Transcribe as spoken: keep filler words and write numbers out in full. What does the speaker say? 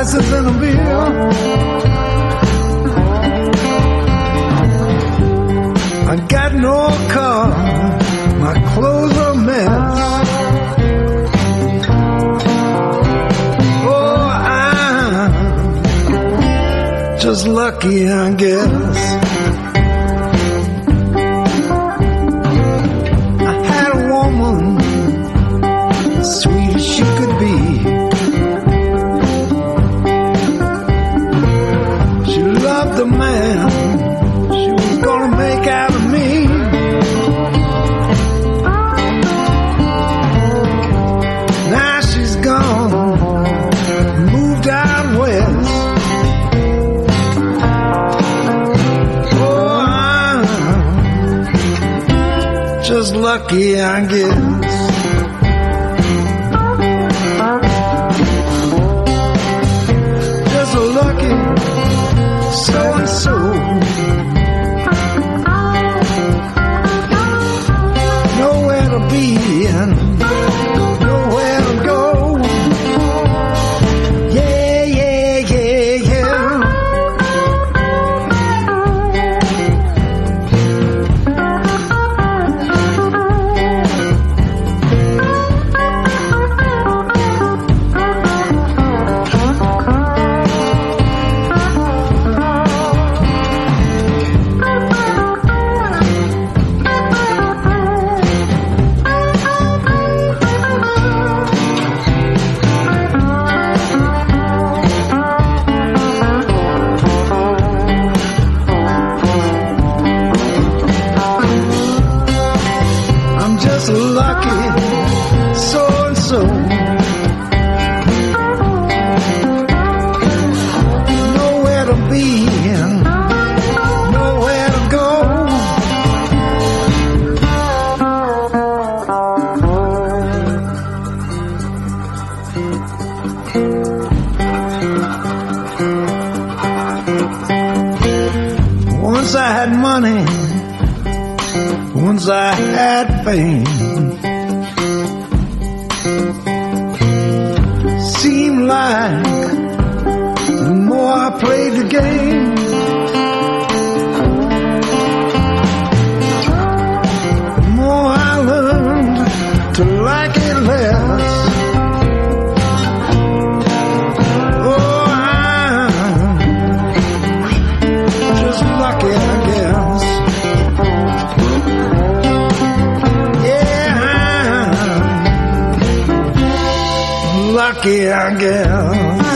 glasses and a beer. I got no car, my clothes are a mess. Oh, I'm just lucky, I guess. I had a woman, sweet as she could be. She loved the man she was gonna make out of me. Now she's gone, moved out west. Oh, I'm just lucky, I guess. Just a lucky so-and-so. Nowhere to be and nowhere to go. Yeah, yeah, yeah, yeah. Lucky so-and-so. Nowhere to be and nowhere to go. Once I had money, once I had fame. Seemed like the more I played the game, the more I learned to like it less. Oh, I'm just lucky, I guess. Lucky, I guess.